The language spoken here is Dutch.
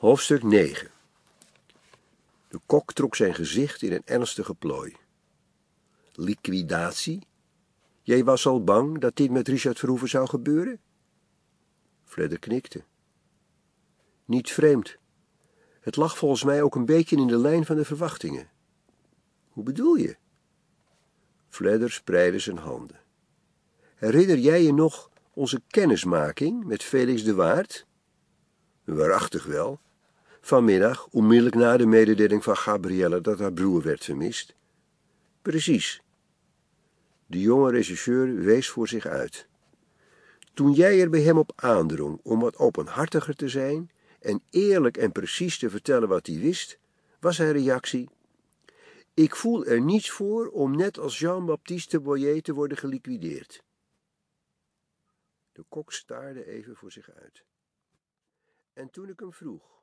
Hoofdstuk 9. De kok trok zijn gezicht in een ernstige plooi. Liquidatie? Jij was al bang dat dit met Richard Verhoeven zou gebeuren? Fledder knikte. Niet vreemd. Het lag volgens mij ook een beetje in de lijn van de verwachtingen. Hoe bedoel je? Fledder spreidde zijn handen. Herinner jij je nog onze kennismaking met Felix de Waard? Waarachtig wel. Vanmiddag, onmiddellijk na de mededeling van Gabrielle dat haar broer werd vermist. Precies. De jonge regisseur wees voor zich uit. Toen jij er bij hem op aandrong om wat openhartiger te zijn en eerlijk en precies te vertellen wat hij wist, was zijn reactie: ik voel er niets voor om net als Jean-Baptiste Boyer te worden geliquideerd. De kok staarde even voor zich uit. En toen ik hem vroeg